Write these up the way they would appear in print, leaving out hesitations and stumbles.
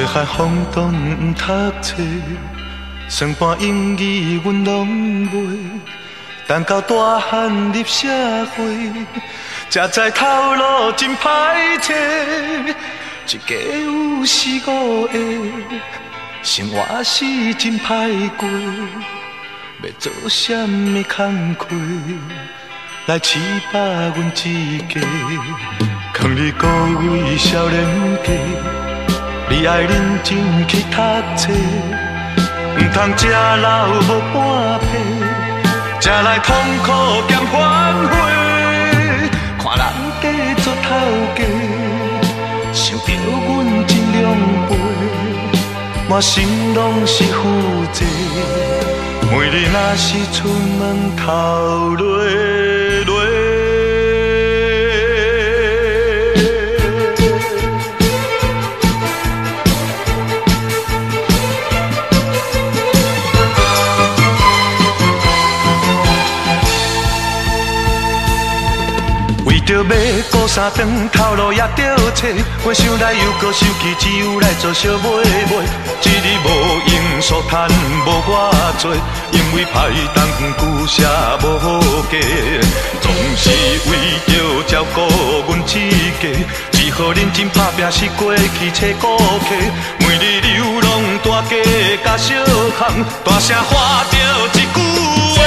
汉风动毋读册，算盘英语阮拢袂。等到大汉入社会，才知头路真歹找。一家有四五个，生活是真歹过。要做什么工课，来饲饱阮一家。劝你各位少年家，你爱认真去读册，唔通食老无半批，食来痛苦兼反悔。看人家做头家，想着阮真两倍，满心拢是负债。每日若是出门头落落，为着买顾衫长，头路也着找。我想来又搁想去，只有来做小买卖。一日无用，所赚无我多，因为歹当久社无好家，总是为着照顾阮一家，只好认真打拼，是过去找顾客。每日流浪大街甲小巷，大声喊着一句话。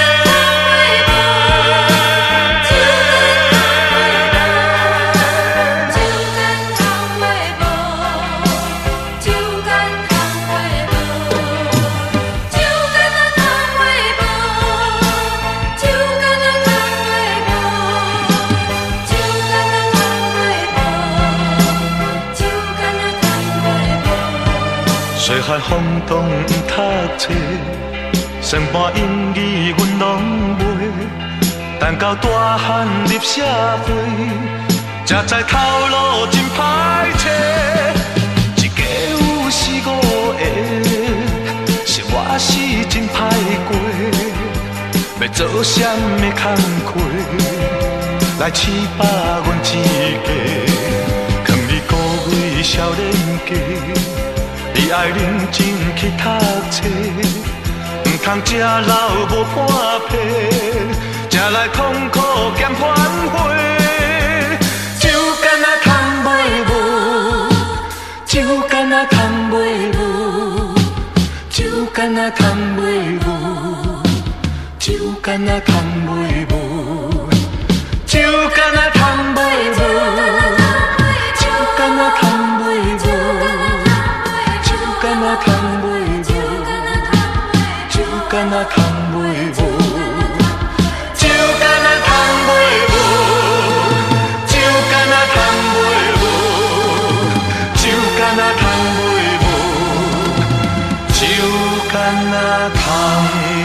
细汉风动毋读册，算盘英语阮拢袂。等到大汉入社会，才知头路真歹找。一家有四五个，生活是真歹过。要做什么工课，来饲饱阮一家。劝你各位少年家，你爱认真去读册，唔通食老无半批，食来痛苦兼反悔。就干那通买无，就干那通买无，就干那通买无，就干那通买无，就干那通买无，就干那通买无。干那通买无，就干那通买无，就干那通买无，就干那通买无，就干那通买无，就干那通。